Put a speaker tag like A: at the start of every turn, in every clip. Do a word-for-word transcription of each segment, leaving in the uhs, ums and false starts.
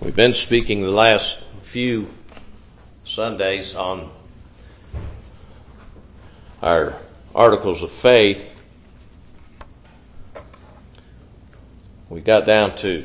A: We've been speaking the last few Sundays on our articles of faith. We got down to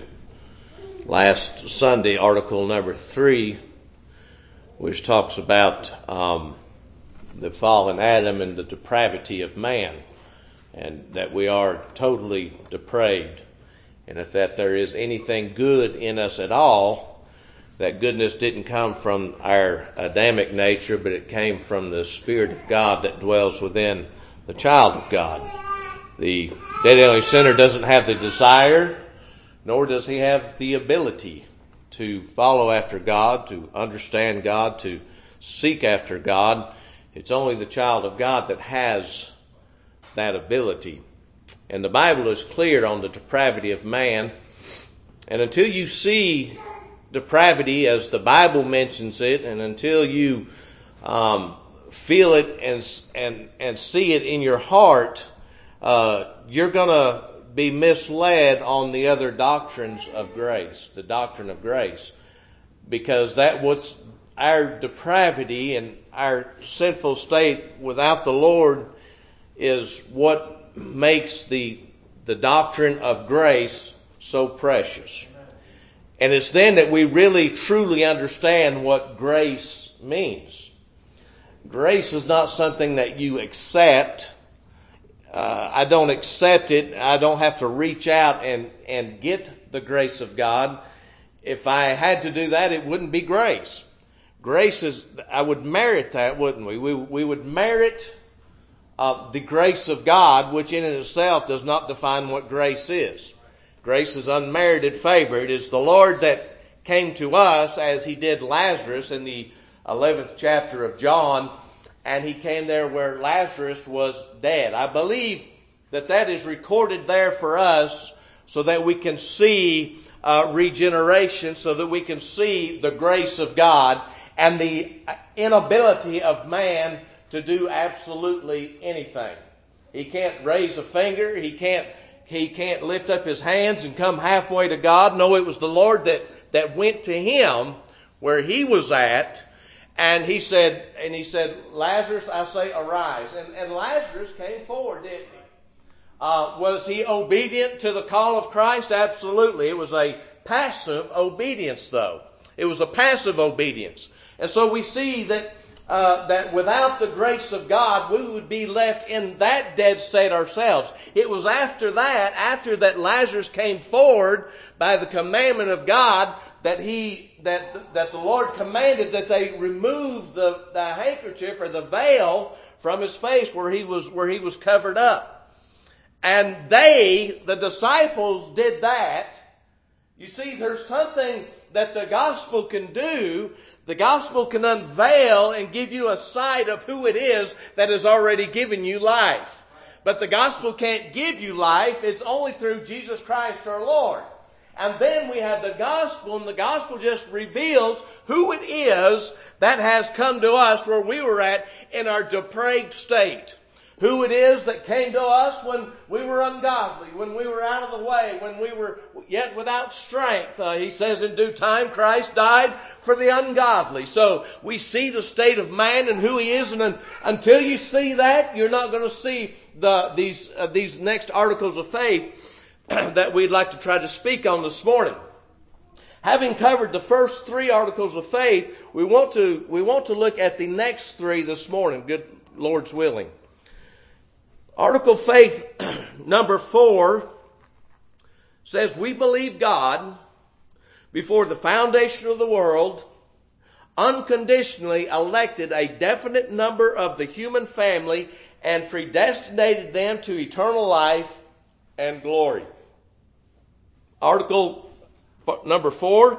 A: last Sunday, article number three, which talks about um, the fallen Adam and the depravity of man, and that we are totally depraved. And if that there is anything good in us at all, that goodness didn't come from our Adamic nature, but it came from the Spirit of God that dwells within the child of God. The dead alien sinner doesn't have the desire, nor does he have the ability to follow after God, to understand God, to seek after God. It's only the child of God that has that ability. And the Bible is clear on the depravity of man. And until you see depravity as the Bible mentions it, and until you um, feel it and and and see it in your heart, uh, you're going to be misled on the other doctrines of grace, the doctrine of grace, because that what's our depravity and our sinful state without the Lord is what makes the the doctrine of grace so precious. And it's then that we really truly understand what grace means. Grace is not something that you accept. Uh, I don't accept it. I don't have to reach out and, and get the grace of God. If I had to do that, it wouldn't be grace. Grace is, I would merit that, wouldn't we? We, we would merit Uh, the grace of God, which in itself does not define what grace is. Grace is unmerited favor. It is the Lord that came to us as he did Lazarus in the eleventh chapter of John, and he came there where Lazarus was dead. I believe that that is recorded there for us so that we can see uh, regeneration, so that we can see the grace of God and the inability of man to do absolutely anything. He can't raise a finger. He can't, he can't lift up his hands and come halfway to God. No, it was the Lord that, that went to him where he was at. And he said, and he said, Lazarus, I say, arise. And, and Lazarus came forward, didn't he? Uh, was he obedient to the call of Christ? Absolutely. It was a passive obedience, though. It was a passive obedience. And so we see that Uh, that without the grace of God, we would be left in that dead state ourselves. It was after that, after that Lazarus came forward by the commandment of God, that he, that, that the Lord commanded that they remove the, the handkerchief or the veil from his face where he was, where he was covered up. And they, the disciples, did that. You see, there's something that the gospel can do. The gospel can unveil and give you a sight of who it is that has already given you life. But the gospel can't give you life. It's only through Jesus Christ our Lord. And then we have the gospel, and the gospel just reveals who it is that has come to us where we were at in our depraved state. Who it is that came to us when we were ungodly, when we were out of the way, when we were yet without strength. Uh, he says in due time Christ died for the ungodly. So we see the state of man and who he is, and un- until you see that, you're not going to see the these uh, these next articles of faith that we'd like to try to speak on this morning. Having covered the first three articles of faith, we want to we want to look at the next three this morning, good Lord's willing. Article of faith number four says, we believe God before the foundation of the world unconditionally elected a definite number of the human family and predestinated them to eternal life and glory. Article number four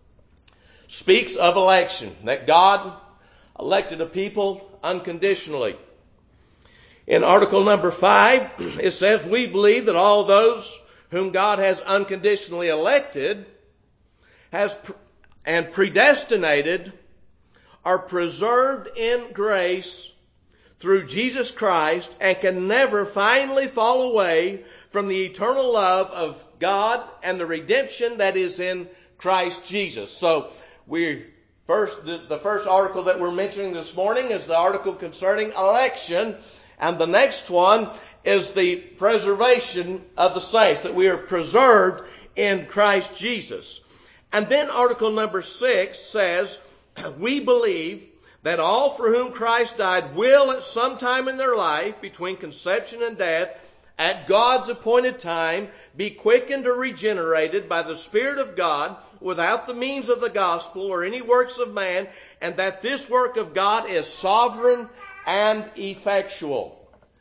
A: speaks of election, that God elected a people unconditionally. In article number five, it says, we believe that all those whom God has unconditionally elected has and predestinated are preserved in grace through Jesus Christ and can never finally fall away from the eternal love of God and the redemption that is in Christ Jesus. So we first the, the first article that we're mentioning this morning is the article concerning election, and the next one is the preservation of the saints, that we are preserved in Christ Jesus. And then article number six says, we believe that all for whom Christ died will at some time in their life, between conception and death, at God's appointed time, be quickened or regenerated by the Spirit of God without the means of the gospel or any works of man, and that this work of God is sovereign and effectual.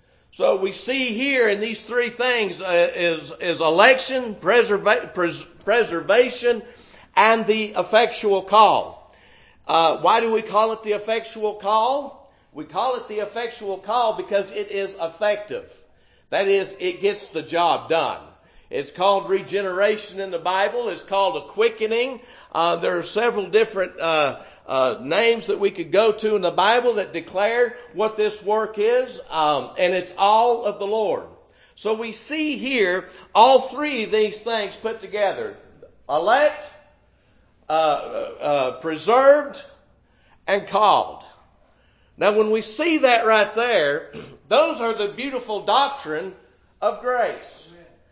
A: So we see here in these three things uh, is, is election, preserva- pres- preservation, and the effectual call. Uh, why do we call it the effectual call? We call it the effectual call because it is effective. That is, it gets the job done. It's called regeneration in the Bible. It's called a quickening. Uh, there are several different uh, uh, names that we could go to in the Bible that declare what this work is, um, and it's all of the Lord. So we see here all three of these things put together: elect, uh, uh, preserved, and called. Now, when we see that right there, those are the beautiful doctrine of grace.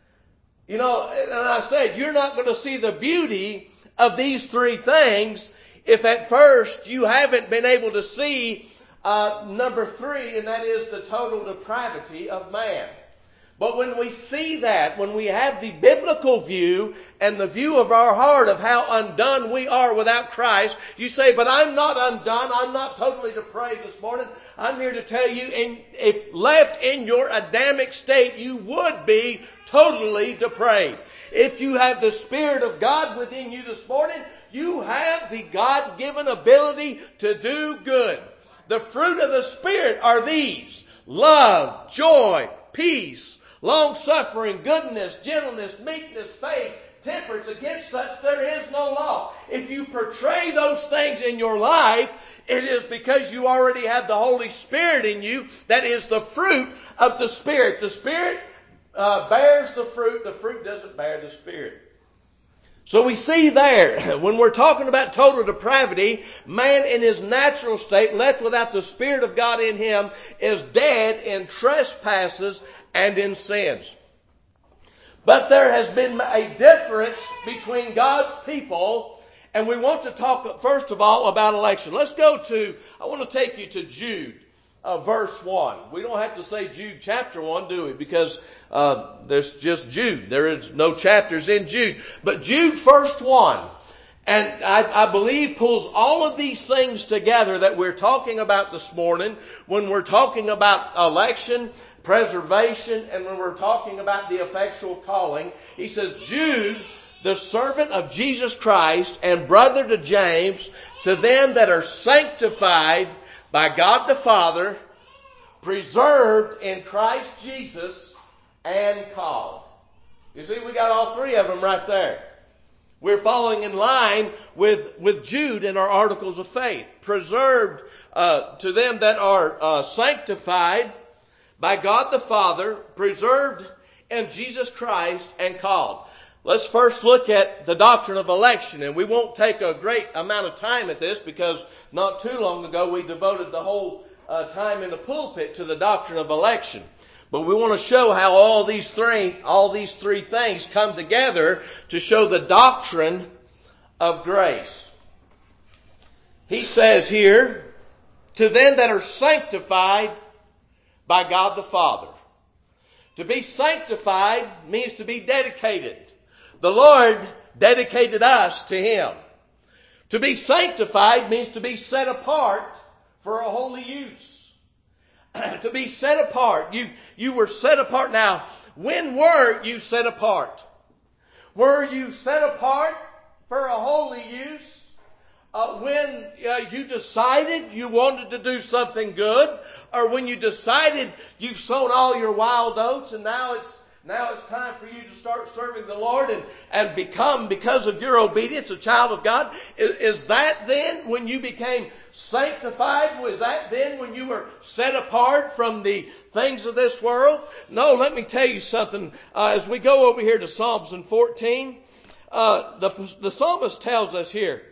A: You know, and I said, you're not going to see the beauty of these three things if at first you haven't been able to see uh, number three, and that is the total depravity of man. But when we see that, when we have the biblical view and the view of our heart of how undone we are without Christ, you say, but I'm not undone. I'm not totally depraved this morning. I'm here to tell you, in, if left in your Adamic state, you would be totally depraved. If you have the Spirit of God within you this morning, you have the God-given ability to do good. The fruit of the Spirit are these: love, joy, peace, long-suffering, goodness, gentleness, meekness, faith, temperance. Against such there is no law. If you portray those things in your life, it is because you already have the Holy Spirit in you. That is the fruit of the Spirit. The Spirit uh, bears the fruit. The fruit doesn't bear the Spirit. So we see there, when we're talking about total depravity, man in his natural state, left without the Spirit of God in him, is dead in trespasses and in sins. But there has been a difference between God's people, and we want to talk first of all about election. Let's go to, I want to take you to Jude, uh, verse one. We don't have to say Jude chapter one, do we? Because uh, there's just Jude. There is no chapters in Jude. But Jude, first one, and I, I believe pulls all of these things together that we're talking about this morning when we're talking about election, preservation, and when we're talking about the effectual calling. He says, Jude, the servant of Jesus Christ and brother to James, to them that are sanctified by God the Father, preserved in Christ Jesus, and called. You see, we got all three of them right there. We're following in line with, with Jude in our articles of faith. Preserved uh, to them that are uh, sanctified by God the Father, preserved in Jesus Christ, and called. Let's first look at the doctrine of election, and we won't take a great amount of time at this because not too long ago we devoted the whole uh, time in the pulpit to the doctrine of election. But we want to show how all these three, all these three things come together to show the doctrine of grace. He says here, to them that are sanctified by God the Father. To be sanctified means to be dedicated. The Lord dedicated us to Him. To be sanctified means to be set apart for a holy use. To be set apart. You, you were set apart. Now, when were you set apart? Were you set apart for a holy use? Uh, when uh, you decided you wanted to do something good? Or when you decided you've sown all your wild oats and now it's now it's time for you to start serving the Lord and, and become, because of your obedience, a child of God? Is, is that then when you became sanctified? Was that then when you were set apart from the things of this world? No, let me tell you something. Uh, as we go over here to Psalms fourteen, uh, the, the psalmist tells us here,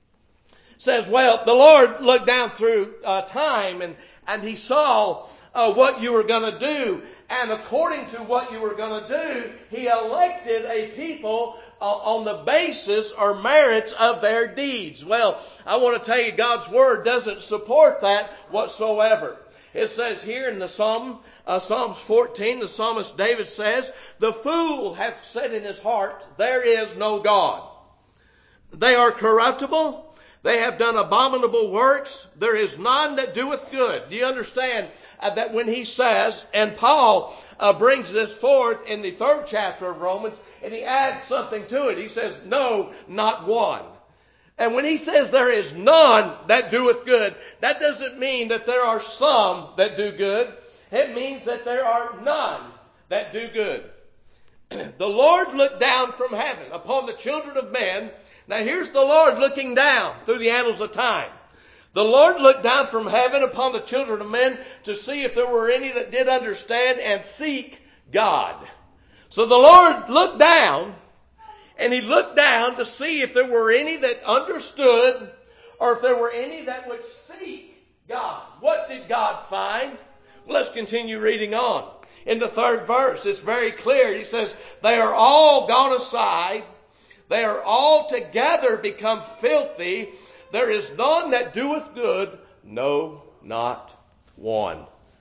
A: says, well, the Lord looked down through uh, time and, and He saw uh, what you were going to do. And according to what you were going to do, He elected a people uh, on the basis or merits of their deeds. Well, I want to tell you, God's Word doesn't support that whatsoever. It says here in the Psalm, uh, Psalms fourteen, the psalmist David says, the fool hath said in his heart, there is no God. They are corruptible. They have done abominable works. There is none that doeth good. Do you understand uh, that when he says, and Paul uh, brings this forth in the third chapter of Romans, and he adds something to it. He says, no, not one. And when he says there is none that doeth good, that doesn't mean that there are some that do good. It means that there are none that do good. The Lord looked down from heaven upon the children of men. Now here's the Lord looking down through the annals of time. The Lord looked down from heaven upon the children of men to see if there were any that did understand and seek God. So the Lord looked down, and He looked down to see if there were any that understood or if there were any that would seek God. What did God find? Well, let's continue reading on. In the third verse, it's very clear. He says, they are all gone aside. They are all together become filthy. There is none that doeth good, no, not one.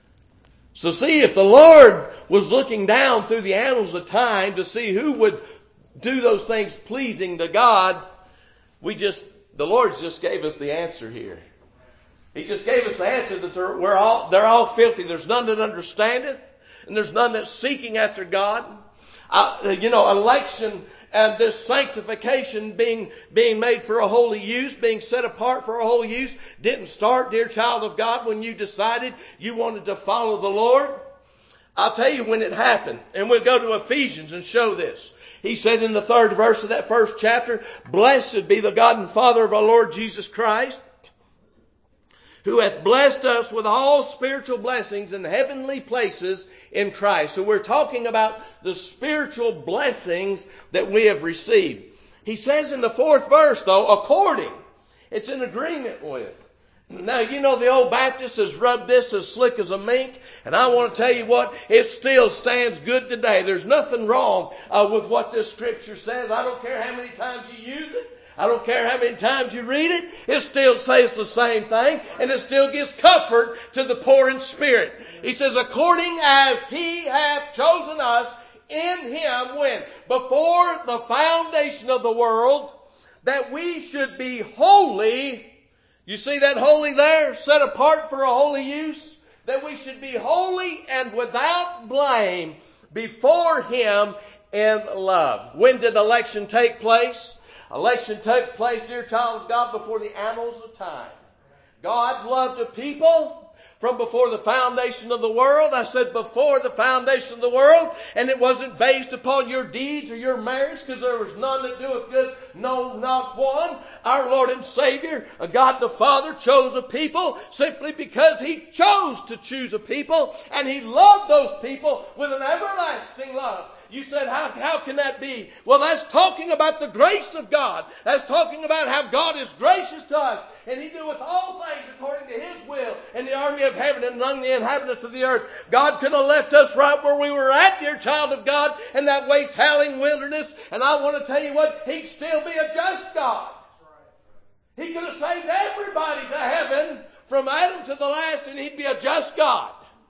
A: So see, if the Lord was looking down through the annals of time to see who would do those things pleasing to God, we just, the Lord just gave us the answer here. He just gave us the answer that they're, we're all, they're all filthy. There's none that understandeth, and there's none that's seeking after God. Uh, you know, election and this sanctification being, being made for a holy use, being set apart for a holy use, didn't start, dear child of God, when you decided you wanted to follow the Lord. I'll tell you when it happened, and we'll go to Ephesians and show this. He said in the third verse of that first chapter, blessed be the God and Father of our Lord Jesus Christ, who hath blessed us with all spiritual blessings in heavenly places in Christ. So we're talking about the spiritual blessings that we have received. He says in the fourth verse, though, according. It's in agreement with. Now, you know, the old Baptist has rubbed this as slick as a mink. And I want to tell you what, it still stands good today. There's nothing wrong uh, with what this Scripture says. I don't care how many times you use it. I don't care how many times you read it. It still says the same thing. And it still gives comfort to the poor in spirit. He says, according as He hath chosen us in Him, when? Before the foundation of the world, that we should be holy. You see that holy there? Set apart for a holy use? That we should be holy and without blame before Him in love. When did election take place? Election took place, dear child of God, before the annals of time. God loved a people from before the foundation of the world. I said before the foundation of the world. And it wasn't based upon your deeds or your merits, because there was none that doeth good, no, not one. Our Lord and Savior, God the Father, chose a people simply because He chose to choose a people. And He loved those people with an everlasting love. You said, how, how can that be? Well, that's talking about the grace of God. That's talking about how God is gracious to us. And He doeth all things according to His will in the army of heaven and among the inhabitants of the earth. God could have left us right where we were at, dear child of God, in that waste howling wilderness. And I want to tell you what, He'd still be a just God. He could have saved everybody to heaven from Adam to the last, and He'd be a just God.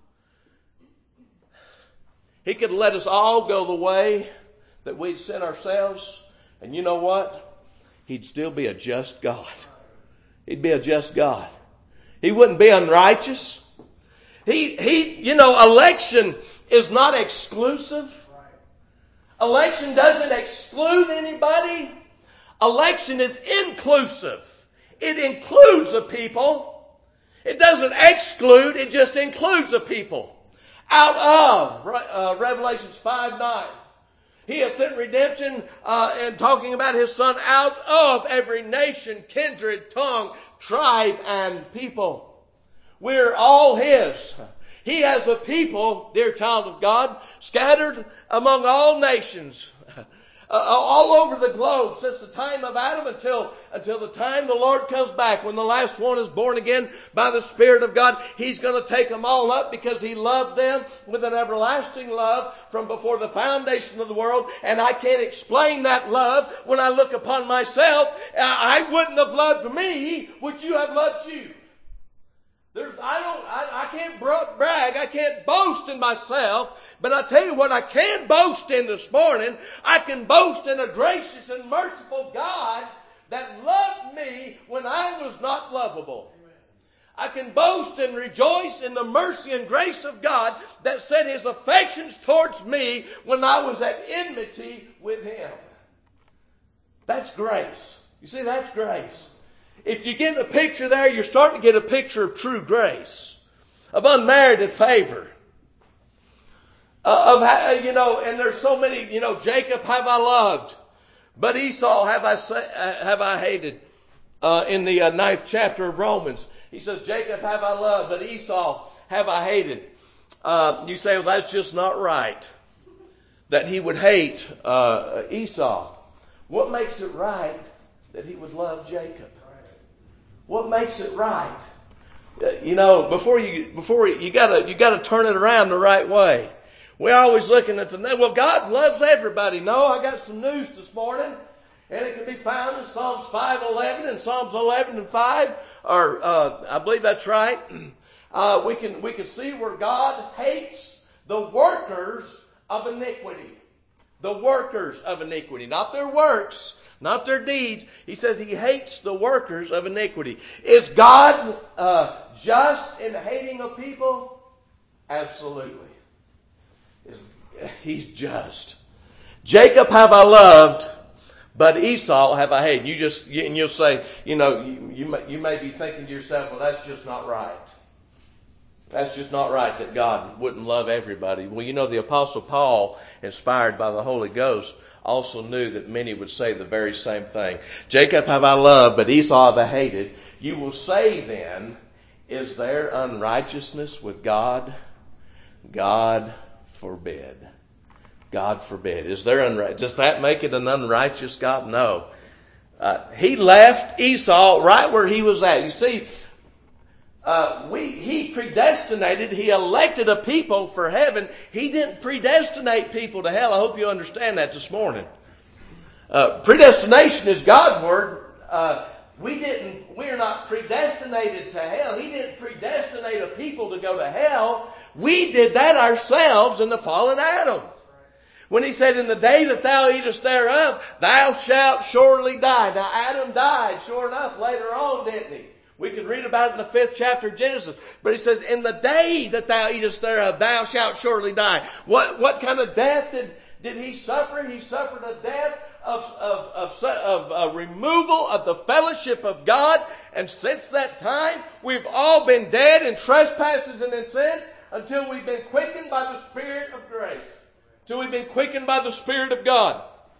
A: He could let us all go the way that we'd sent ourselves. And you know what? He'd still be a just God. He'd be a just God. He wouldn't be unrighteous. He, he, you know, election is not exclusive. Election doesn't exclude anybody. Election is inclusive. It includes a people. It doesn't exclude, it just includes a people. Out of uh, Revelations five nine. He has sent redemption uh, and talking about His Son out of every nation, kindred, tongue, tribe, and people. We're all His. He has a people, dear child of God, scattered among all nations. Uh, all over the globe since the time of Adam until, until the time the Lord comes back. When the last one is born again by the Spirit of God, He's going to take them all up because He loved them with an everlasting love from before the foundation of the world. And I can't explain that love when I look upon myself. I wouldn't have loved me. Would you have loved you? There's, I don't, I, I can't brag, I can't boast in myself, but I tell you what I can boast in this morning. I can boast in a gracious and merciful God that loved me when I was not lovable. I can boast and rejoice in the mercy and grace of God that set His affections towards me when I was at enmity with Him. That's grace. You see, that's grace. If you get a picture there, you're starting to get a picture of true grace, of unmerited favor, uh, of, you know, and there's so many, you know, Jacob have I loved, but Esau have I have I hated. Uh, in the uh, ninth chapter of Romans, he says, Jacob have I loved, but Esau have I hated. Uh, you say, well, that's just not right, that he would hate uh, Esau. What makes it right that he would love Jacob? What makes it right? You know, before you before you gotta you gotta turn it around the right way. We're always looking at the well, God loves everybody. No, I got some news this morning, and it can be found in Psalms five eleven and Psalms eleven and five, or uh, I believe that's right. Uh, we can we can see where God hates the workers of iniquity, the workers of iniquity, not their works. Not their deeds. He says He hates the workers of iniquity. Is God uh, just in hating of people? Absolutely. Is, he's just. Jacob have I loved, but Esau have I hated. You just you, and you'll say, you know, you, you may, you may be thinking to yourself, well, that's just not right. That's just not right that God wouldn't love everybody. Well, you know, the Apostle Paul, inspired by the Holy Ghost, also knew that many would say the very same thing. Jacob have I loved, but Esau have I hated. You will say then, is there unrighteousness with God? God forbid. God forbid. Is there unrighteous? Does that make it an unrighteous God? No. Uh, he left Esau right where he was at. You see, Uh, we, he predestinated, he elected a people for heaven. He didn't predestinate people to hell. I hope you understand that this morning. Uh, predestination is God's word. Uh, we didn't, we're not predestinated to hell. He didn't predestinate a people to go to hell. We did that ourselves in the fallen Adam. When He said, in the day that thou eatest thereof, thou shalt surely die. Now Adam died, sure enough, later on, didn't he? We could read about it in the fifth chapter of Genesis. But He says, in the day that thou eatest thereof, thou shalt surely die. What, what kind of death did, did he suffer? He suffered a death of, of, of, of a removal of the fellowship of God. And since that time, we've all been dead in trespasses and in sins until we've been quickened by the Spirit of grace. Until we've been quickened by the Spirit of God.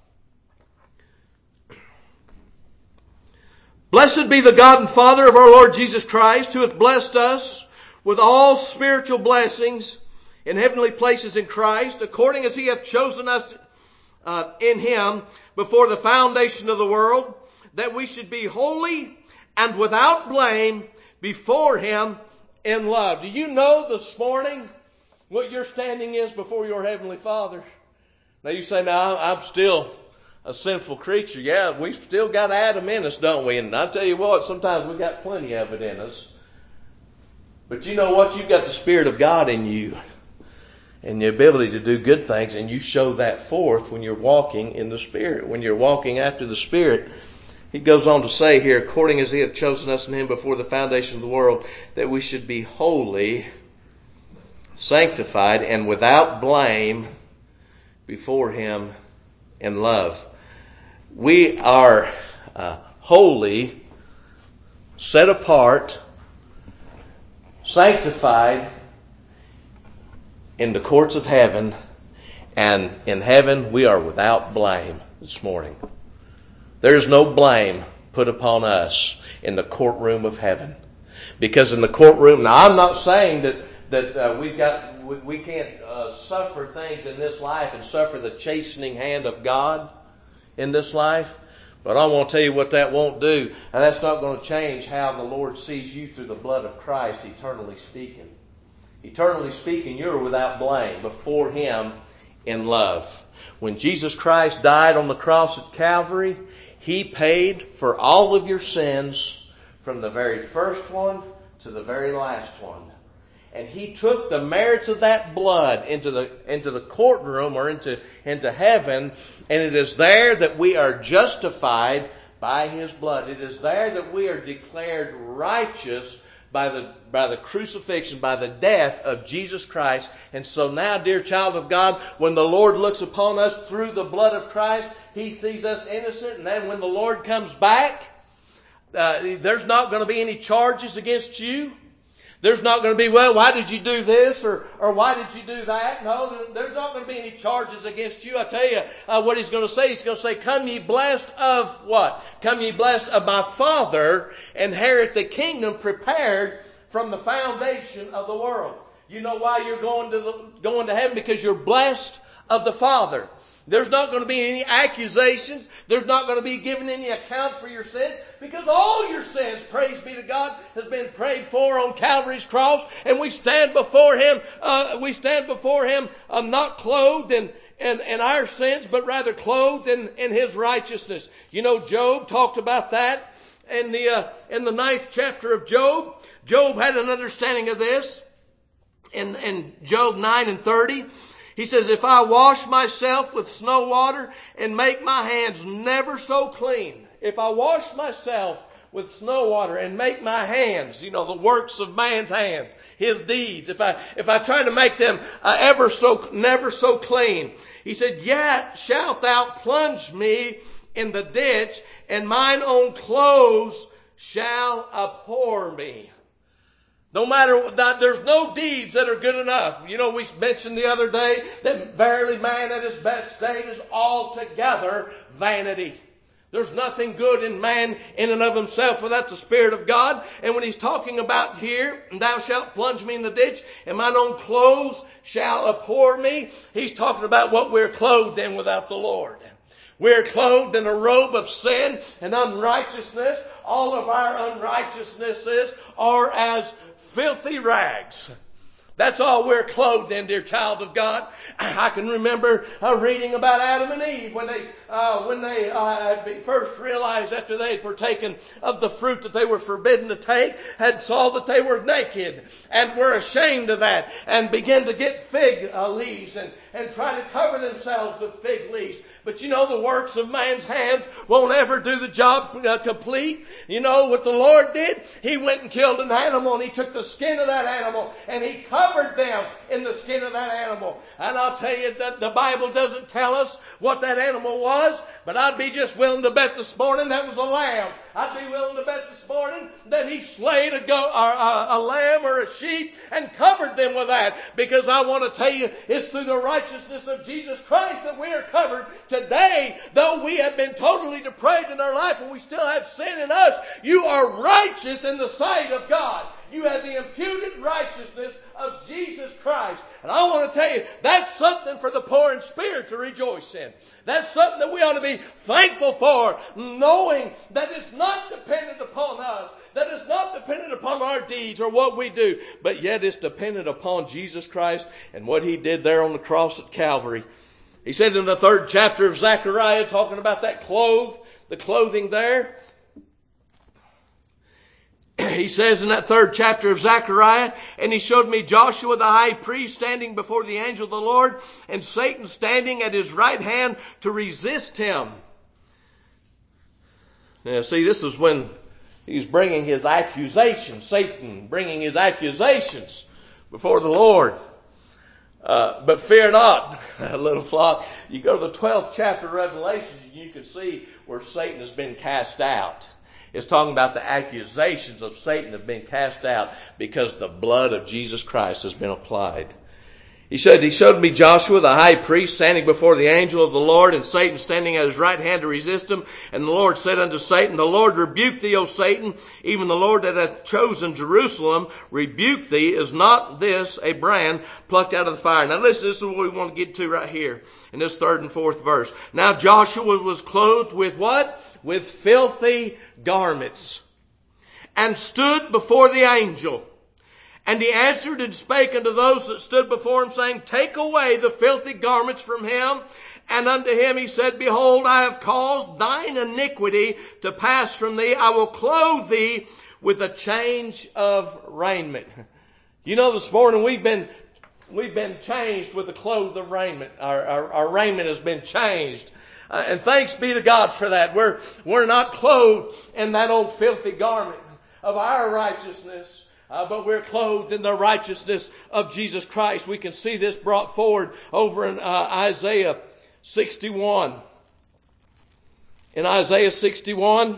A: Blessed be the God and Father of our Lord Jesus Christ, who hath blessed us with all spiritual blessings in heavenly places in Christ, according as He hath chosen us uh, in Him before the foundation of the world, that we should be holy and without blame before Him in love. Do you know this morning what your standing is before your Heavenly Father? Now you say, now I'm still a sinful creature. Yeah, we've still got Adam in us, don't we? And I tell you what, sometimes we've got plenty of it in us. But you know what? You've got the Spirit of God in you and the ability to do good things, and you show that forth when you're walking in the Spirit, when you're walking after the Spirit. He goes on to say here, according as He hath chosen us in Him before the foundation of the world, that we should be holy, sanctified, and without blame before Him in love. We are uh, holy, set apart, sanctified in the courts of heaven, and in heaven we are without blame this morning. There's no blame put upon us in the courtroom of heaven. Because in the courtroom, now I'm not saying that, that uh, we've got, we, we can't uh, suffer things in this life and suffer the chastening hand of God. in this life. But I want to tell you what that won't do. And that's not going to change how the Lord sees you through the blood of Christ, eternally speaking. Eternally speaking, you're without blame before Him in love. When Jesus Christ died on the cross at Calvary, He paid for all of your sins from the very first one to the very last one. And He took the merits of that blood into the into the courtroom or into, into heaven. And it is there that we are justified by His blood. It is there that we are declared righteous by the by the crucifixion, by the death of Jesus Christ. And so now, dear child of God, when the Lord looks upon us through the blood of Christ, He sees us innocent. And then when the Lord comes back, uh, there's not going to be any charges against you. There's not going to be, well, why did you do this? Or, or why did you do that? No, there's not going to be any charges against you. I tell you uh, what He's going to say. He's going to say, come ye blessed of what? Come ye blessed of my Father, inherit the kingdom prepared from the foundation of the world. You know why you're going to the, going to heaven? Because you're blessed of the Father. There's not going to be any accusations. There's not going to be given any account for your sins, because all your sins, praise be to God, has been prayed for on Calvary's cross. And we stand before Him, uh, we stand before Him uh, not clothed in, in, in our sins, but rather clothed in, in His righteousness. You know, Job talked about that in the, uh, in the ninth chapter of Job. Job had an understanding of this in, in Job nine and thirty. He says, if I wash myself with snow water and make my hands never so clean, if I wash myself with snow water and make my hands, you know, the works of man's hands, his deeds, if I, if I try to make them uh, ever so, never so clean, he said, yet shalt thou plunge me in the ditch, and mine own clothes shall abhor me. No matter what, there's no deeds that are good enough. You know, we mentioned the other day that verily man at his best state is altogether vanity. There's nothing good in man in and of himself without the Spirit of God. And when He's talking about here, thou shalt plunge me in the ditch, and mine own clothes shall abhor me, He's talking about what we're clothed in without the Lord. We're clothed in a robe of sin and unrighteousness. All of our unrighteousnesses are as filthy rags. That's all we're clothed in, dear child of God. I can remember uh, reading about Adam and Eve when they uh, when they uh, first realized after they had partaken of the fruit that they were forbidden to take, had saw that they were naked and were ashamed of that, and began to get fig uh, leaves and, and try to cover themselves with fig leaves. But you know, the works of man's hands won't ever do the job uh, complete. You know what the Lord did? He went and killed an animal, and He took the skin of that animal and He covered them in the skin of that animal. And I'll tell you that the Bible doesn't tell us what that animal was, but I'd be just willing to bet this morning that was a lamb. I'd be willing to bet this morning that He slayed a, go, or a, a lamb or a sheep and covered them with that, because I want to tell you, it's through the righteousness of Jesus Christ that we are covered. Today, though we have been totally depraved in our life and we still have sin in us, you are righteous in the sight of God. You have the imputed righteousness of Jesus Christ. And I want to tell you, that's something for the poor in spirit to rejoice in. That's something that we ought to be thankful for, knowing that it's not dependent upon us, that it's not dependent upon our deeds or what we do, but yet it's dependent upon Jesus Christ and what He did there on the cross at Calvary. He said in the third chapter of Zechariah, talking about that clothes, the clothing there, he says in that third chapter of Zechariah, and He showed me Joshua the high priest standing before the angel of the Lord, and Satan standing at his right hand to resist him. Now see, this is when he's bringing his accusations, Satan bringing his accusations before the Lord. Uh, but fear not, little flock. You go to the twelfth chapter of Revelation, and you can see where Satan has been cast out. It's talking about the accusations of Satan have been cast out because the blood of Jesus Christ has been applied. He said, he showed me Joshua, the high priest, standing before the angel of the Lord, and Satan standing at his right hand to resist him. And the Lord said unto Satan, the Lord rebuke thee, O Satan, even the Lord that hath chosen Jerusalem, rebuke thee. Is not this a brand plucked out of the fire? Now listen, this is what we want to get to right here in this third and fourth verse. Now Joshua was clothed with what? With filthy garments, and stood before the angel. And he answered and spake unto those that stood before him, saying, take away the filthy garments from him. And unto him he said, behold, I have caused thine iniquity to pass from thee. I will clothe thee with a change of raiment. You know, this morning we've been we've been changed with the clothes of raiment. Our, our, our raiment has been changed. Uh, and thanks be to God for that. We're, we're not clothed in that old filthy garment of our righteousness. Uh, but we're clothed in the righteousness of Jesus Christ. We can see this brought forward over in uh, Isaiah sixty-one. In Isaiah sixty-one,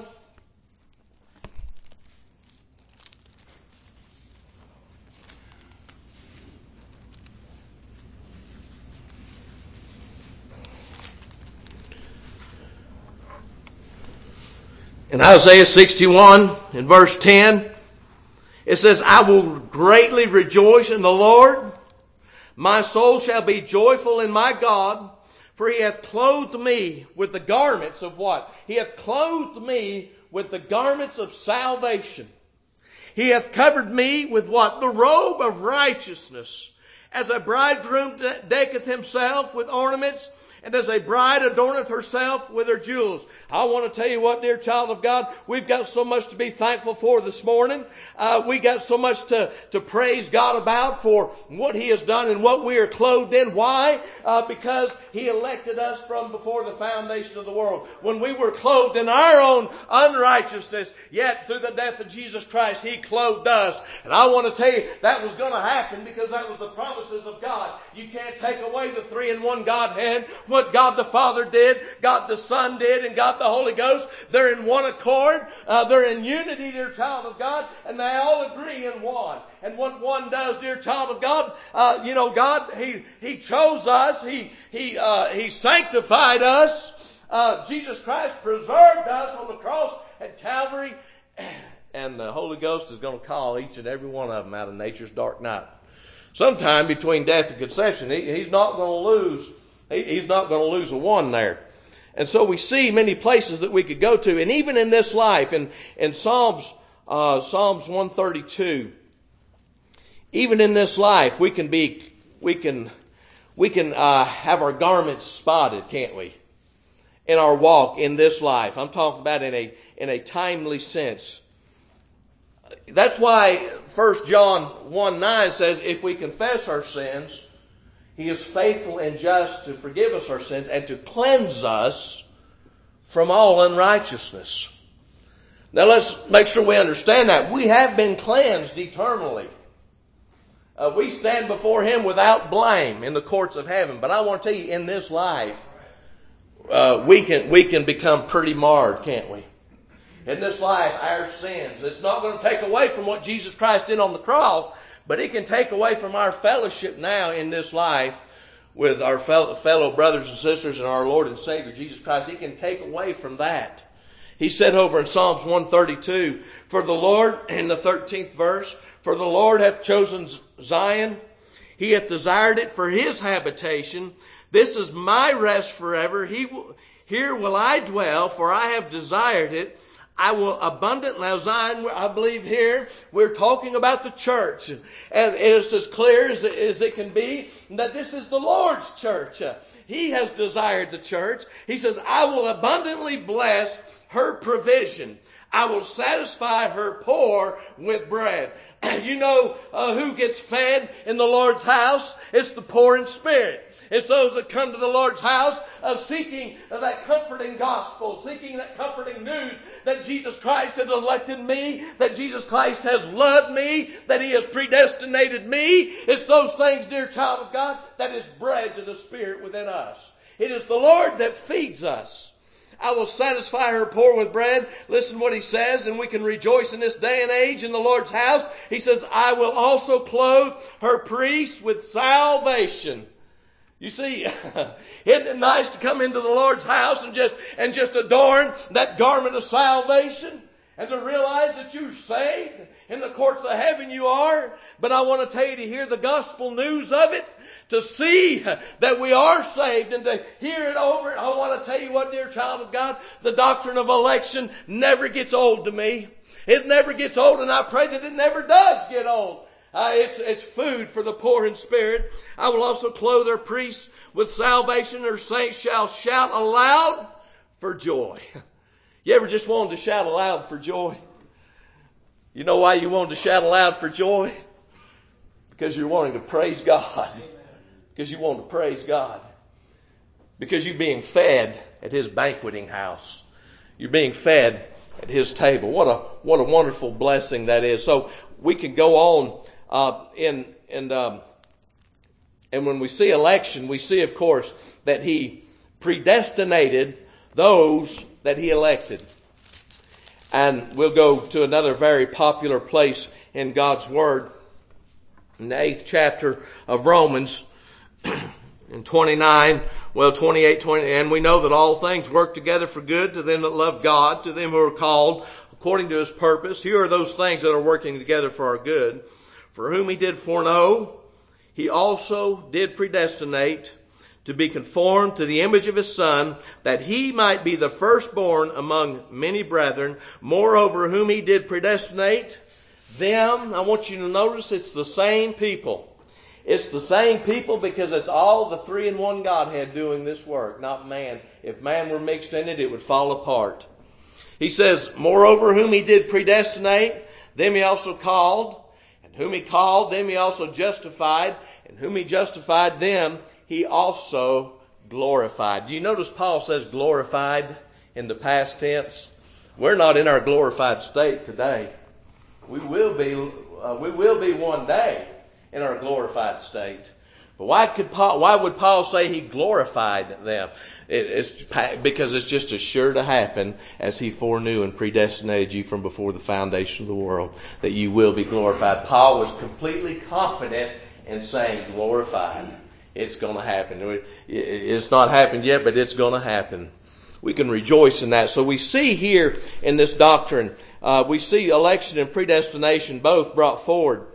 A: in Isaiah sixty-one, in verse ten, it says, I will greatly rejoice in the Lord. My soul shall be joyful in my God, for he hath clothed me with the garments of what? He hath clothed me with the garments of salvation. He hath covered me with what? The robe of righteousness. As a bridegroom decketh himself with ornaments, and as a bride adorneth herself with her jewels. I want to tell you what, dear child of God, we've got so much to be thankful for this morning. Uh, we got so much to, to praise God about for what He has done and what we are clothed in. Why? Uh, because He elected us from before the foundation of the world. When we were clothed in our own unrighteousness, yet through the death of Jesus Christ, He clothed us. And I want to tell you, that was going to happen because that was the promises of God. You can't take away the three-in-one Godhead. What God the Father did, God the Son did, and God the Holy Ghost, they're in one accord. Uh, they're in unity, dear child of God, and they all agree in one. And what one does, dear child of God, uh, you know, God, He He chose us. He He uh, He sanctified us. Uh, Jesus Christ preserved us on the cross at Calvary, and the Holy Ghost is going to call each and every one of them out of nature's dark night. Sometime between death and conception, he, He's not going to lose. He's not going to lose a one there. And so we see many places that we could go to. And even in this life, in, in Psalms, uh, Psalms one thirty-two, even in this life, we can be, we can, we can, uh, have our garments spotted, can't we? In our walk in this life. I'm talking about in a, in a timely sense. That's why First John one nine says, if we confess our sins, He is faithful and just to forgive us our sins and to cleanse us from all unrighteousness. Now let's make sure we understand that. We have been cleansed eternally. Uh, we stand before Him without blame in the courts of heaven. But I want to tell you, in this life, uh, we can we can become pretty marred, can't we? In this life, our sins. It's not going to take away from what Jesus Christ did on the cross. But it can take away from our fellowship now in this life with our fellow brothers and sisters and our Lord and Savior Jesus Christ. It can take away from that. He said over in Psalms one thirty-two, for the Lord, in the thirteenth verse, for the Lord hath chosen Zion. He hath desired it for His habitation. This is my rest forever. He will, here will I dwell, for I have desired it. I will abundantly. Now Zion, I believe here we're talking about the church. And it's as clear as, as it can be that this is the Lord's church. He has desired the church. He says, I will abundantly bless her provision. I will satisfy her poor with bread. You know uh, who gets fed in the Lord's house? It's the poor in spirit. It's those that come to the Lord's house uh, seeking uh, that comforting gospel, seeking that comforting news that Jesus Christ has elected me, that Jesus Christ has loved me, that He has predestinated me. It's those things, dear child of God, that is bread to the Spirit within us. It is the Lord that feeds us. I will satisfy her poor with bread. Listen what he says, and we can rejoice in this day and age in the Lord's house. He says, I will also clothe her priests with salvation. You see, isn't it nice to come into the Lord's house and just, and just adorn that garment of salvation? And to realize that you're saved. In the courts of heaven you are. But I want to tell you to hear the gospel news of it. To see that we are saved and to hear it over. I want to tell you what, dear child of God, the doctrine of election never gets old to me. It never gets old, and I pray that it never does get old. Uh, it's, it's food for the poor in spirit. I will also clothe their priests with salvation. Their saints shall shout aloud for joy. You ever just wanted to shout aloud for joy? You know why you wanted to shout aloud for joy? Because you're wanting to praise God. Because you want to praise God. Because you're being fed at His banqueting house. You're being fed at His table. What a what a wonderful blessing that is. So we can go on uh, in and um, and when we see election, we see, of course, that He predestinated those that He elected. And we'll go to another very popular place in God's Word, in the eighth chapter of Romans, in twenty-nine, well, twenty-eight, twenty, and we know that all things work together for good to them that love God, to them who are called according to His purpose. Here are those things that are working together for our good. For whom He did foreknow, He also did predestinate to be conformed to the image of His Son, that He might be the firstborn among many brethren. Moreover, whom He did predestinate, them, I want you to notice it's the same people. It's the same people because it's all the three in one Godhead doing this work, not man. If man were mixed in it, it would fall apart. He says, moreover, whom He did predestinate, them He also called. And whom He called, them He also justified. And whom He justified, them He also glorified. Do you notice Paul says glorified in the past tense? We're not in our glorified state today. We will be, uh, we will be one day in our glorified state. But why could Paul, why would Paul say he glorified them? It, it's because it's just as sure to happen as He foreknew and predestinated you from before the foundation of the world, that you will be glorified. Paul was completely confident in saying glorified. It's going to happen. It's not happened yet, but it's going to happen. We can rejoice in that. So we see here in this doctrine, uh, we see election and predestination both brought forward,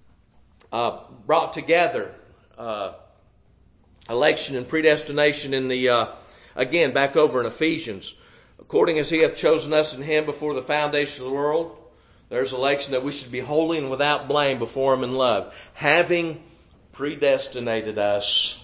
A: uh, brought together. Uh, election and predestination in the, uh, again, back over in Ephesians. According as He hath chosen us in Him before the foundation of the world, there's election that we should be holy and without blame before Him in love, having predestinated us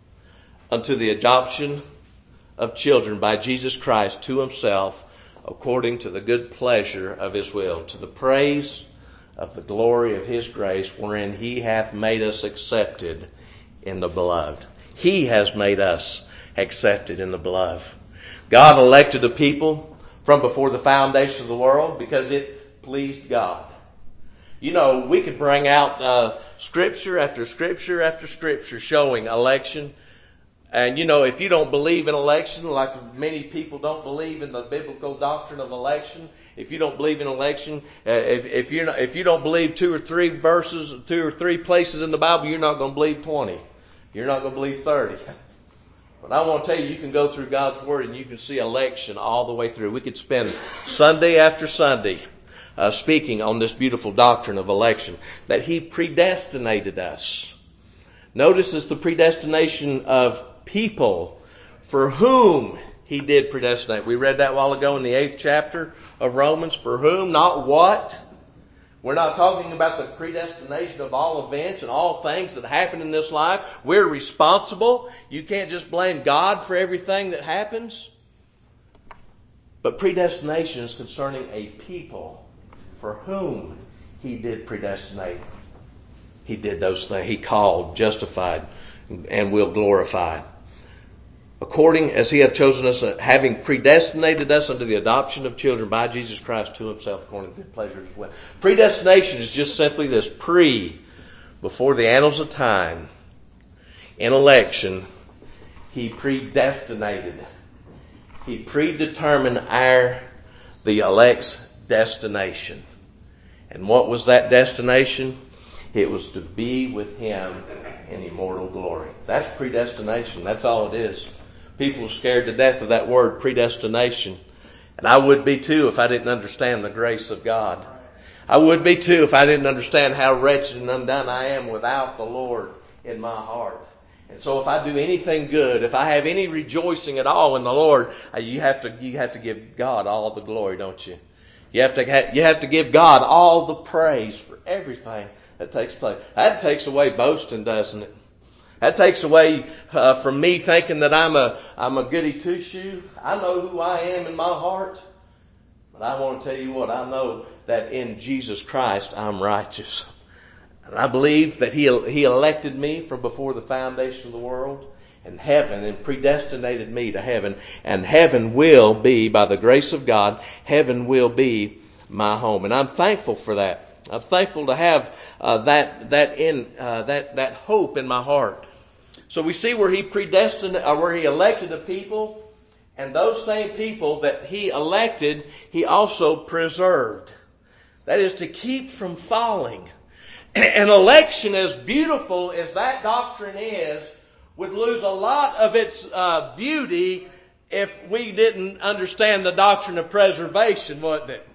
A: unto the adoption of children by Jesus Christ to Himself, according to the good pleasure of His will, to the praise of the glory of His grace, wherein He hath made us accepted in the beloved. He has made us accepted in the beloved. God elected a people from before the foundation of the world because it pleased God. You know, we could bring out uh, scripture after scripture after scripture showing election. And, you know, if you don't believe in election, like many people don't believe in the biblical doctrine of election, if you don't believe in election, uh, if, if, you're not, if you don't believe two or three verses, two or three places in the Bible, you're not going to believe twenty. You're not going to believe thirty. But I want to tell you, you can go through God's Word and you can see election all the way through. We could spend Sunday after Sunday uh, speaking on this beautiful doctrine of election, that He predestinated us. Notice it's the predestination of people for whom He did predestinate. We read that a while ago in the eighth chapter of Romans. For whom, not what. We're not talking about the predestination of all events and all things that happen in this life. We're responsible. You can't just blame God for everything that happens. But predestination is concerning a people for whom He did predestinate. He did those things. He called, justified, and will glorify. According as He hath chosen us, having predestinated us unto the adoption of children by Jesus Christ to Himself, according to the pleasure of His will. Predestination is just simply this: pre, before the annals of time. In election, He predestinated. He predetermined our, the elect's destination. And what was that destination? It was to be with Him in immortal glory. That's predestination. That's all it is. People are scared to death of that word, predestination. And I would be too if I didn't understand the grace of God. I would be too if I didn't understand how wretched and undone I am without the Lord in my heart. And so if I do anything good, if I have any rejoicing at all in the Lord, you have to you have to give God all the glory, don't you? You have to you have to give God all the praise for everything that takes place. That takes away boasting, doesn't it? That takes away uh, from me thinking that I'm a I'm a goody two shoe. I know who I am in my heart, but I want to tell you what, I know that in Jesus Christ I'm righteous, and I believe that He He elected me from before the foundation of the world and heaven, and predestinated me to heaven, and heaven will be, by the grace of God, heaven will be my home, and I'm thankful for that. I'm thankful to have uh, that that in uh, that that hope in my heart. So we see where He predestined, or where He elected a people, and those same people that He elected, He also preserved. That is, to keep from falling. An election, as beautiful as that doctrine is, would lose a lot of its uh, beauty if we didn't understand the doctrine of preservation, wouldn't it?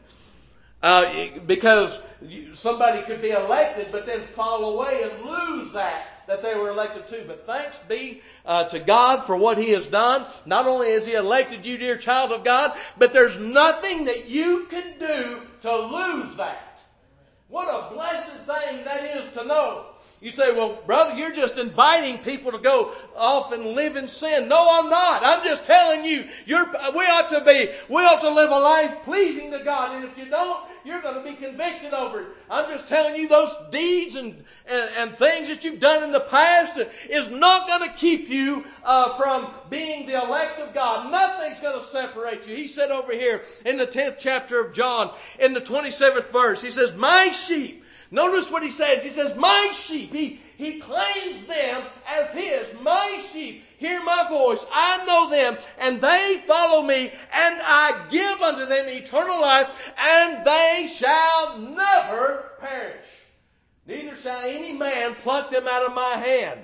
A: Uh, because somebody could be elected but then fall away and lose that that they were elected to. But thanks be uh, to God for what He has done. Not only has He elected you, dear child of God, but there's nothing that you can do to lose that. What a blessed thing that is to know. You say, well, brother, you're just inviting people to go off and live in sin. No, I'm not. I'm just telling you, you're, we ought to be, we ought to live a life pleasing to God. And if you don't, you're going to be convicted over it. I'm just telling you, those deeds and, and, and things that you've done in the past is not going to keep you uh, from being the elect of God. Nothing's going to separate you. He said over here in the tenth chapter of John, in the twenty-seventh verse, He says, my sheep. Notice what He says. He says, my sheep. He, he claims them as His. My sheep hear my voice. I know them, and they follow me, and I give unto them eternal life, and they shall never perish. Neither shall any man pluck them out of my hand.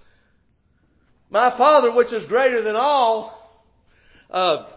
A: My Father, which is greater than all, uh,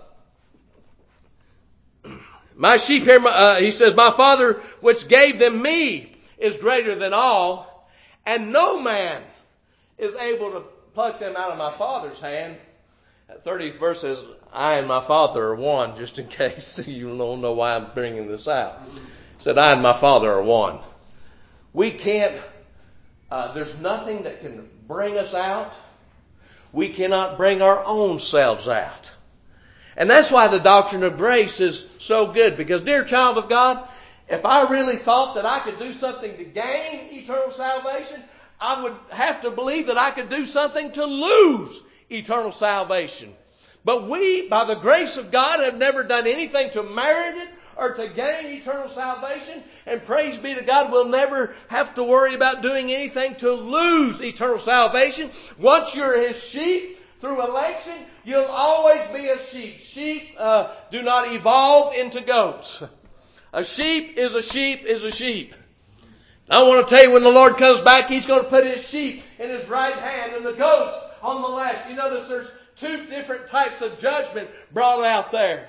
A: my sheep hear my, uh, He says, my Father, which gave them me, is greater than all, and no man is able to pluck them out of my Father's hand. That thirtieth verse says, I and my Father are one, just in case you don't know why I'm bringing this out. It said, I and my Father are one. We can't, uh, there's nothing that can bring us out. We cannot bring our own selves out. And that's why the doctrine of grace is so good. Because, dear child of God, if I really thought that I could do something to gain eternal salvation, I would have to believe that I could do something to lose eternal salvation. But we, by the grace of God, have never done anything to merit it or to gain eternal salvation. And praise be to God, we'll never have to worry about doing anything to lose eternal salvation. Once you're His sheep, through election, you'll always be a sheep. Sheep uh, do not evolve into goats. A sheep is a sheep is a sheep. I want to tell you, when the Lord comes back, He's going to put His sheep in His right hand and the goats on the left. You notice there's two different types of judgment brought out there.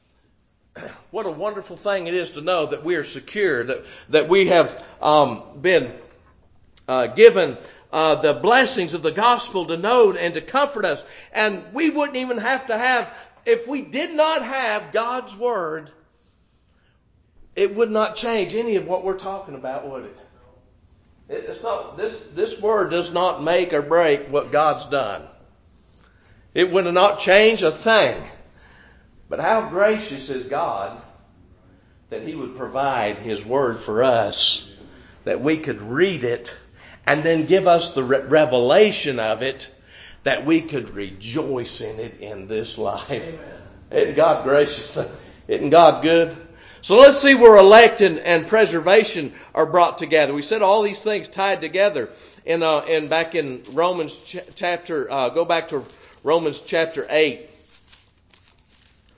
A: What a wonderful thing it is to know that we are secure, that, that we have um, been uh, given uh, the blessings of the gospel to know and to comfort us. And we wouldn't even have to have, if we did not have God's Word, it would not change any of what we're talking about, would it? It's not, this, this Word does not make or break what God's done. It would not change a thing. But how gracious is God that He would provide His Word for us, that we could read it and then give us the re- revelation of it, that we could rejoice in it in this life. Amen. Isn't God gracious? Isn't God good? So let's see where elect and, and preservation are brought together. We said all these things tied together in uh, in back in Romans ch- chapter. Uh, go back to Romans chapter eight.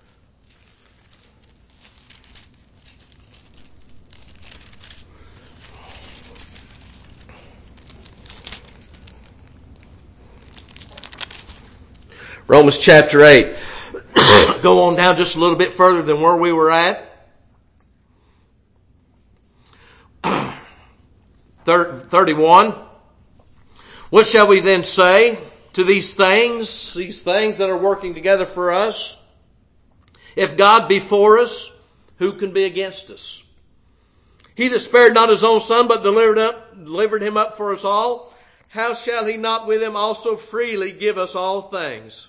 A: Romans chapter eight. Go on down just a little bit further than where we were at. thirty-one. What shall we then say to these things, these things that are working together for us? If God be for us, who can be against us? He that spared not his own son, but delivered up, delivered him up for us all, how shall he not with him also freely give us all things?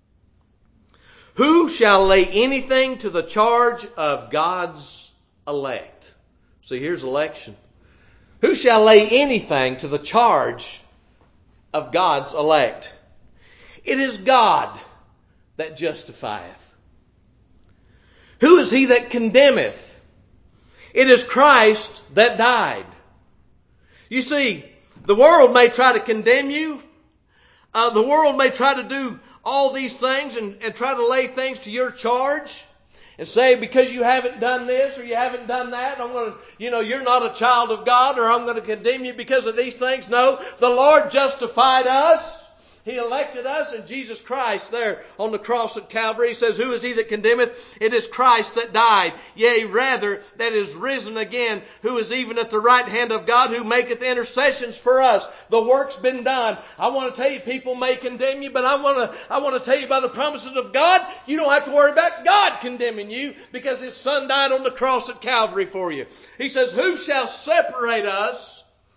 A: Who shall lay anything to the charge of God's elect? See, here's election. Who shall lay anything to the charge of God's elect? It is God that justifieth. Who is he that condemneth? It is Christ that died. You see, the world may try to condemn you. Uh, the world may try to do all these things and, and try to lay things to your charge and say, because you haven't done this or you haven't done that, I'm going to, you know, you're not a child of God, or I'm going to condemn you because of these things. No, the Lord justified us. He elected us, and Jesus Christ there on the cross at Calvary, He says, who is he that condemneth? It is Christ that died. Yea, rather, that is risen again, who is even at the right hand of God, who maketh intercessions for us. The work's been done. I want to tell you, people may condemn you, but I want to, I want to tell you by the promises of God, you don't have to worry about God condemning you, because His Son died on the cross at Calvary for you. He says, who shall separate us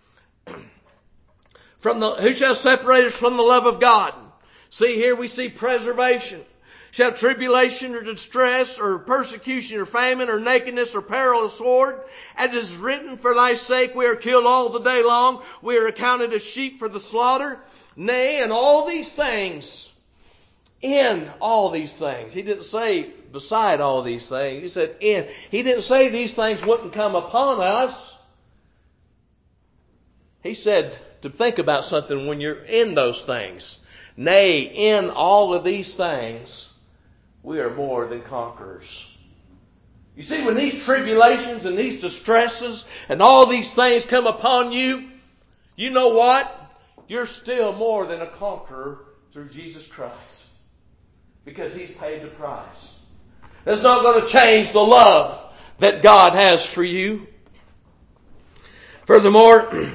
A: From the, who shall separate us from the love of God? See, here we see preservation. Shall tribulation or distress or persecution or famine or nakedness or peril or sword? As is written, for thy sake we are killed all the day long. We are accounted as sheep for the slaughter. Nay, in all these things, in all these things. He didn't say beside all these things. He said in. He didn't say these things wouldn't come upon us. He said to think about something when you're in those things. Nay, in all of these things, we are more than conquerors. You see, when these tribulations and these distresses and all these things come upon you, you know what? You're still more than a conqueror through Jesus Christ. Because He's paid the price. That's not going to change the love that God has for you. Furthermore,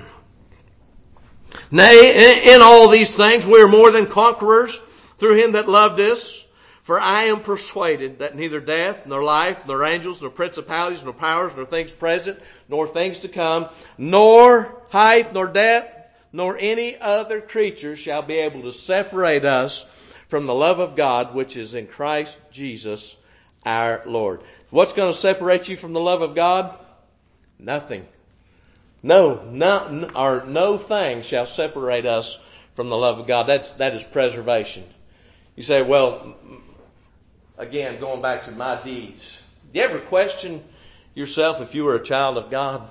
A: nay, in all these things we are more than conquerors through Him that loved us. For I am persuaded that neither death, nor life, nor angels, nor principalities, nor powers, nor things present, nor things to come, nor height, nor depth, nor any other creature shall be able to separate us from the love of God which is in Christ Jesus our Lord. What's going to separate you from the love of God? Nothing. No, no, or no thing shall separate us from the love of God. That's, that is preservation. You say, well, again, going back to my deeds. Do you ever question yourself if you were a child of God?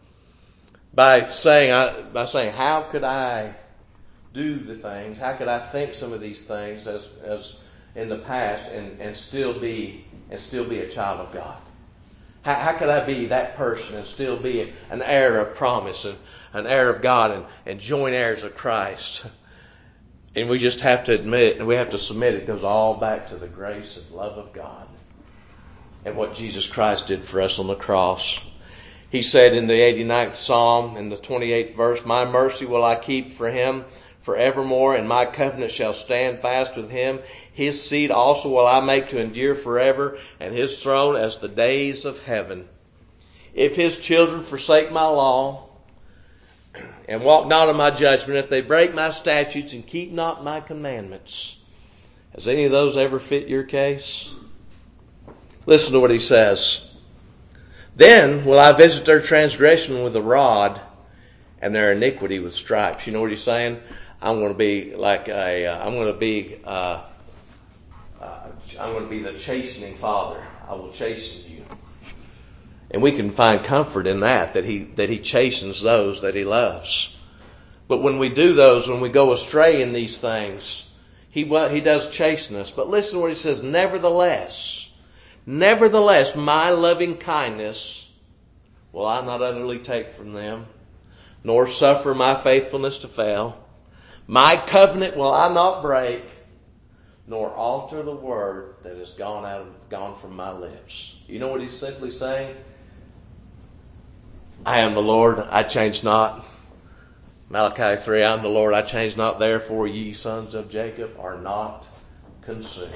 A: By saying, by saying, how could I do the things? How could I think some of these things as, as in the past and, and still be, and still be a child of God? How, how could I be that person and still be an heir of promise and an heir of God and, and joint heirs of Christ? And we just have to admit, and we have to submit, it goes all back to the grace and love of God and what Jesus Christ did for us on the cross. He said in the eighty-ninth Psalm, in the twenty-eighth verse, my mercy will I keep for him forevermore, and my covenant shall stand fast with him. His seed also will I make to endure forever, and his throne as the days of heaven. If his children forsake my law, and walk not in my judgment, if they break my statutes and keep not my commandments. Has any of those ever fit your case? Listen to what he says. Then will I visit their transgression with a rod and their iniquity with stripes. You know what he's saying? I'm going to be like a, uh, I'm going to be, uh, uh, I'm going to be the chastening father. I will chasten you. And we can find comfort in that, that he, that he chastens those that he loves. But when we do those, when we go astray in these things, he, he does chasten us. But listen to what he says, nevertheless, nevertheless, my loving kindness will I not utterly take from them, nor suffer my faithfulness to fail. My covenant will I not break, nor alter the word that has gone out of, gone from my lips. You know what he's simply saying? I am the Lord, I change not. Malachi three, I am the Lord, I change not. Therefore ye sons of Jacob are not consumed.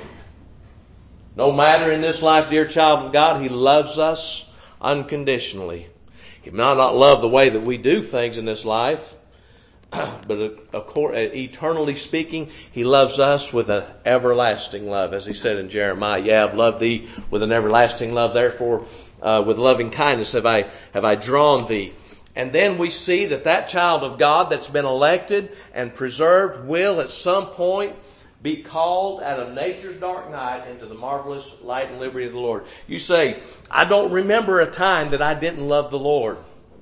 A: No matter in this life, dear child of God, he loves us unconditionally. He may not love the way that we do things in this life, but eternally speaking, he loves us with an everlasting love. As he said in Jeremiah, yeah, I've loved thee with an everlasting love. Therefore, uh, with loving kindness have I, have I drawn thee. And then we see that that child of God that's been elected and preserved will at some point be called out of nature's dark night into the marvelous light and liberty of the Lord. You say, I don't remember a time that I didn't love the Lord.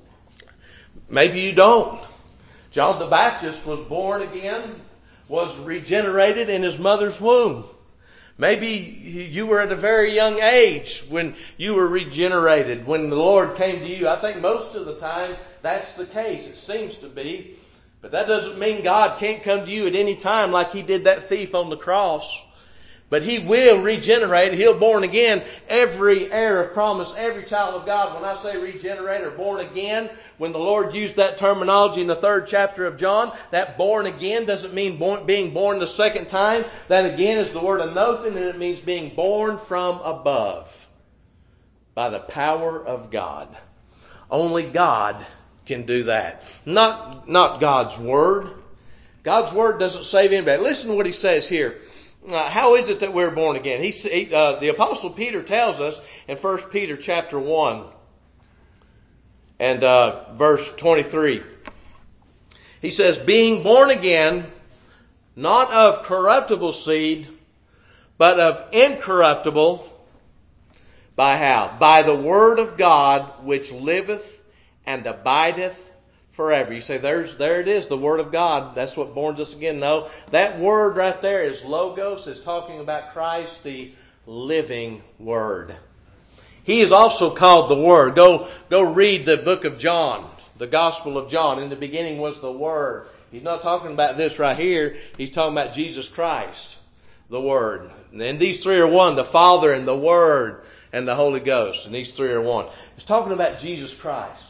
A: Maybe you don't. John the Baptist was born again, was regenerated in his mother's womb. Maybe you were at a very young age when you were regenerated, when the Lord came to you. I think most of the time that's the case. It seems to be. But that doesn't mean God can't come to you at any time like he did that thief on the cross. But he will regenerate. He'll born again every heir of promise, every child of God. When I say regenerate or born again, when the Lord used that terminology in the third chapter of John, that born again doesn't mean born, being born the second time. That again is the word anothen, and it means being born from above by the power of God. Only God can do that. Not, not God's Word. God's Word doesn't save anybody. Listen to what he says here. Uh, how is it that we're born again? He, he uh, the Apostle Peter tells us in First Peter chapter one and uh, verse twenty-three. He says, being born again, not of corruptible seed, but of incorruptible, by how? By the word of God, which liveth and abideth forever. You say, there's, there it is, the Word of God. That's what borns us again. No, that word right there is Logos. It's talking about Christ, the living Word. He is also called the Word. Go, go read the book of John, the Gospel of John. In the beginning was the Word. He's not talking about this right here. He's talking about Jesus Christ, the Word. And these three are one, the Father and the Word and the Holy Ghost. And these three are one. It's talking about Jesus Christ.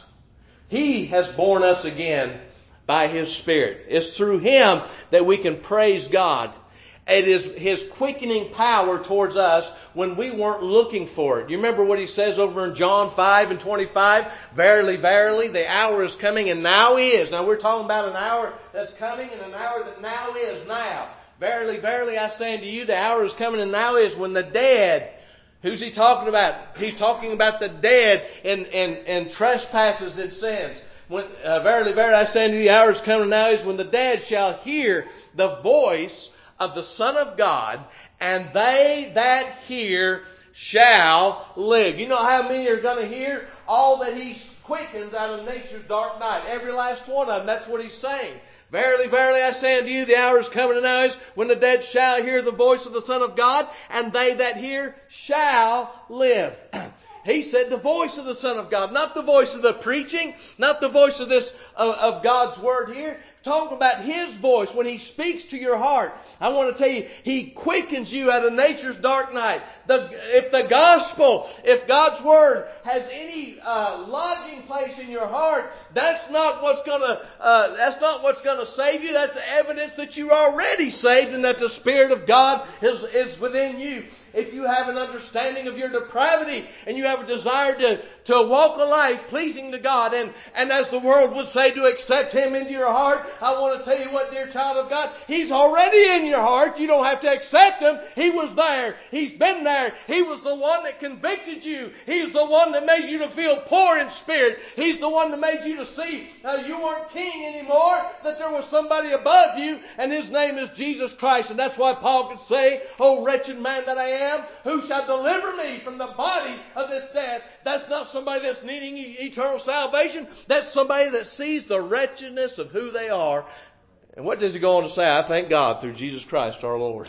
A: He has born us again by His Spirit. It's through Him that we can praise God. It is His quickening power towards us when we weren't looking for it. You remember what He says over in John five and twenty-five? Verily, verily, the hour is coming and now is. Now we're talking about an hour that's coming and an hour that now is now. Verily, verily, I say unto you, the hour is coming and now is when the dead... Who's he talking about? He's talking about the dead in, in, in trespasses and sins. When, uh, verily, verily, I say unto you, the hour is coming now is when the dead shall hear the voice of the Son of God, and they that hear shall live. You know how many are going to hear? All that He quickens out of nature's dark night. Every last one of them. That's what He's saying. Verily, verily, I say unto you, the hour is coming and now is when the dead shall hear the voice of the Son of God, and they that hear shall live. He said the voice of the Son of God, not the voice of the preaching, not the voice of this of, of God's Word here. Talking about His voice when He speaks to your heart. I want to tell you, He quickens you out of nature's dark night. The, if the gospel, if God's Word has any uh, lodging place in your heart, that's not what's going to uh, that's not what's going to save you. That's evidence that you're already saved and that the Spirit of God is is within you. If you have an understanding of your depravity and you have a desire to to walk a life pleasing to God, and and as the world would say, to accept Him into your heart. I want to tell you what, dear child of God, He's already in your heart. You don't have to accept Him. He was there. He's been there. He was the one that convicted you. He's the one that made you to feel poor in spirit. He's the one that made you to see uh, you weren't king anymore, that there was somebody above you, and His name is Jesus Christ. And that's why Paul could say, "O wretched man that I am, who shall deliver me from the body of this death?" That's not somebody that's needing eternal salvation. That's somebody that sees the wretchedness of who they are. And what does he go on to say? I thank God through Jesus Christ our Lord.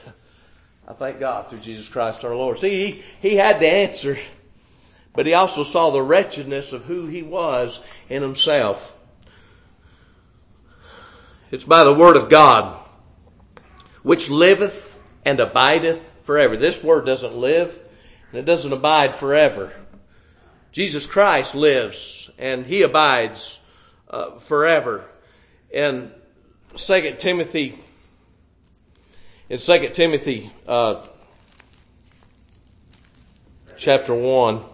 A: I thank God through Jesus Christ our Lord. See, he, he had the answer, but he also saw the wretchedness of who he was in himself. It's by the Word of God, which liveth and abideth forever. This word doesn't live and it doesn't abide forever. Jesus Christ lives and He abides uh, forever. In Second Timothy, in Second Timothy uh, chapter one,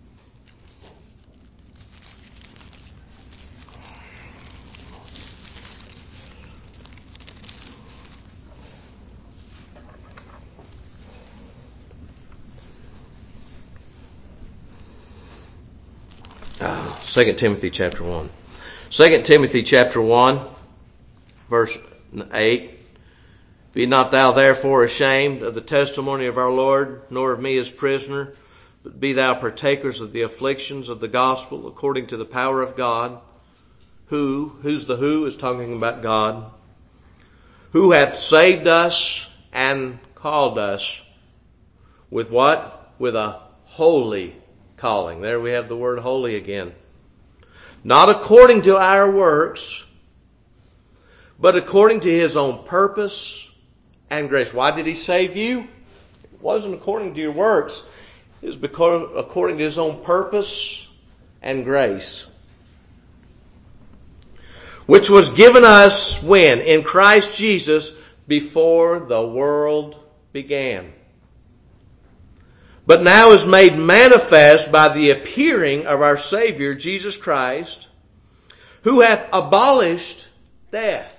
A: Second Timothy chapter one. Second Timothy chapter one, verse eight. Be not thou therefore ashamed of the testimony of our Lord, nor of me as prisoner, but be thou partakers of the afflictions of the gospel according to the power of God, who, who's the who, is talking about God, who hath saved us and called us with what? With a holy calling. There we have the word holy again. Not according to our works, but according to His own purpose and grace. Why did He save you? It wasn't according to your works. It was because according to His own purpose and grace, which was given us when? In Christ Jesus, before the world began. But now is made manifest by the appearing of our Savior, Jesus Christ, who hath abolished death,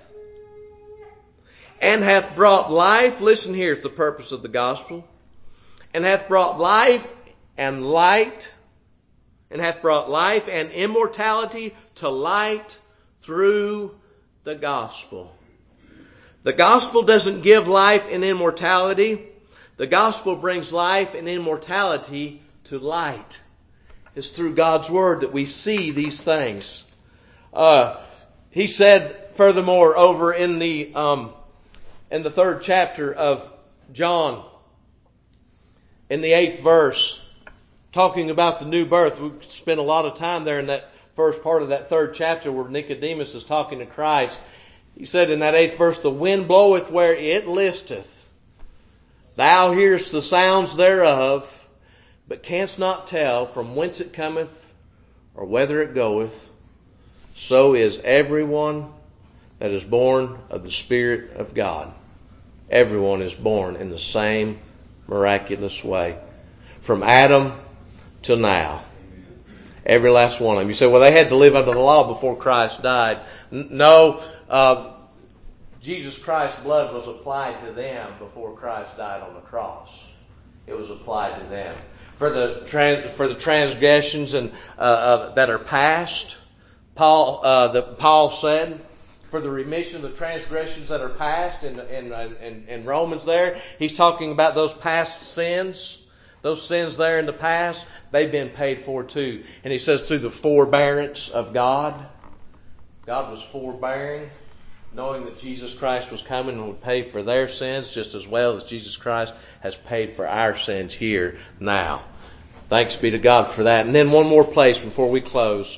A: and hath brought life, listen, here's the purpose of the gospel, and hath brought life and light, and hath brought life and immortality to light through the gospel. The gospel doesn't give life and immortality. The gospel brings life and immortality to light. It's through God's word that we see these things. Uh, he said, furthermore, over in the um, in the third chapter of John, in the eighth verse, talking about the new birth. We spent a lot of time there in that first part of that third chapter where Nicodemus is talking to Christ. He said in that eighth verse, the wind bloweth where it listeth. Thou hearest the sounds thereof, but canst not tell from whence it cometh or whither it goeth. So is everyone that is born of the Spirit of God. Everyone is born in the same miraculous way. From Adam till now. Every last one of them. You say, well, they had to live under the law before Christ died. No, uh, Jesus Christ's blood was applied to them before Christ died on the cross. It was applied to them. For the trans, for the transgressions and uh, uh, that are past, Paul uh, the, Paul said, for the remission of the transgressions that are past in, in, in, in Romans there, he's talking about those past sins. Those sins there in the past, they've been paid for too. And he says through the forbearance of God. God was forbearing, knowing that Jesus Christ was coming and would pay for their sins just as well as Jesus Christ has paid for our sins here now. Thanks be to God for that. And then one more place before we close.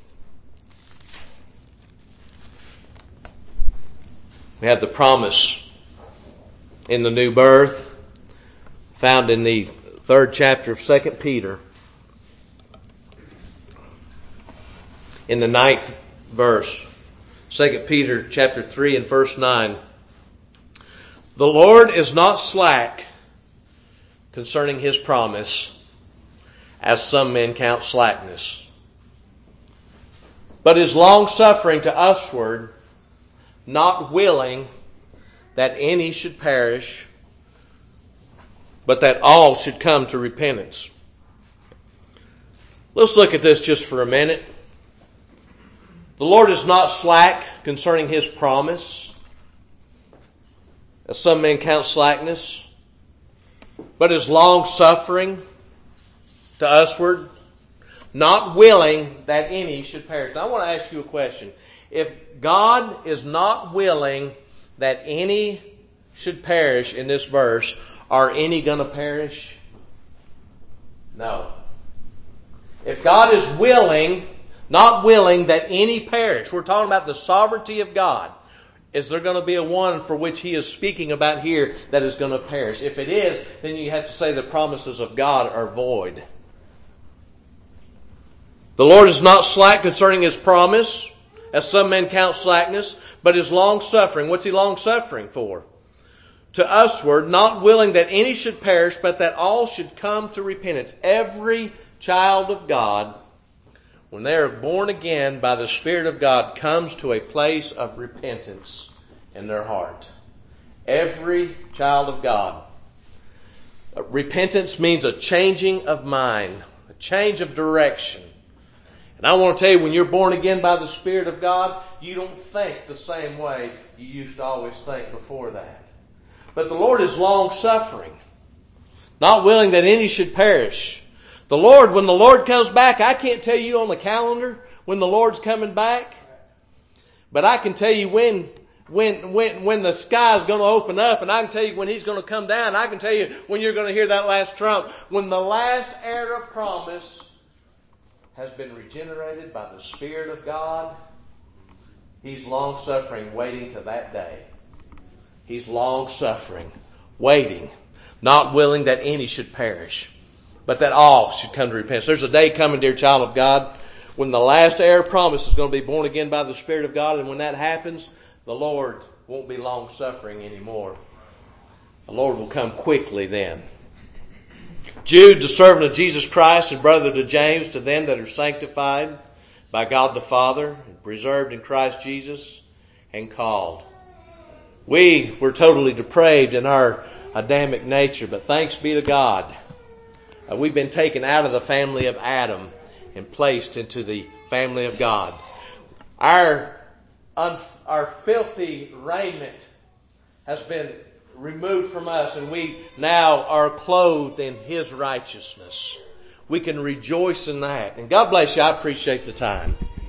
A: We have the promise in the new birth found in the third chapter of Second Peter. In the ninth verse. Second Peter chapter three and verse nine. The Lord is not slack concerning His promise, as some men count slackness, but is long-suffering to usward, not willing that any should perish, but that all should come to repentance. Let's look at this just for a minute. The Lord is not slack concerning His promise, as some men count slackness, but is long-suffering to usward, not willing that any should perish. Now I want to ask you a question. If God is not willing that any should perish in this verse, are any going to perish? No. If God is willing, not willing that any perish, we're talking about the sovereignty of God. Is there going to be a one for which he is speaking about here that is going to perish? If it is, then you have to say the promises of God are void. The Lord is not slack concerning His promise, as some men count slackness, but is long-suffering. What's He long-suffering for? To usward, not willing that any should perish, but that all should come to repentance. Every child of God, when they are born again by the Spirit of God, comes to a place of repentance in their heart. Every child of God. Repentance means a changing of mind, a change of direction. And I want to tell you, when you're born again by the Spirit of God, you don't think the same way you used to always think before that. But the Lord is long-suffering, not willing that any should perish. The Lord, when the Lord comes back, I can't tell you on the calendar when the Lord's coming back. But I can tell you when, when, when, when the sky is going to open up, and I can tell you when He's going to come down. I can tell you when you're going to hear that last trump. When the last heir of promise has been regenerated by the Spirit of God, He's long-suffering, waiting to that day. He's long-suffering, waiting, not willing that any should perish, but that all should come to repentance. There's a day coming, dear child of God, when the last heir of promise is going to be born again by the Spirit of God, and when that happens, the Lord won't be long-suffering anymore. The Lord will come quickly then. Jude, the servant of Jesus Christ and brother to James, to them that are sanctified by God the Father, and preserved in Christ Jesus, and called. We were totally depraved in our Adamic nature, but thanks be to God, uh, we've been taken out of the family of Adam and placed into the family of God. Our, un, our filthy raiment has been removed from us, and we now are clothed in His righteousness. We can rejoice in that. And God bless you. I appreciate the time.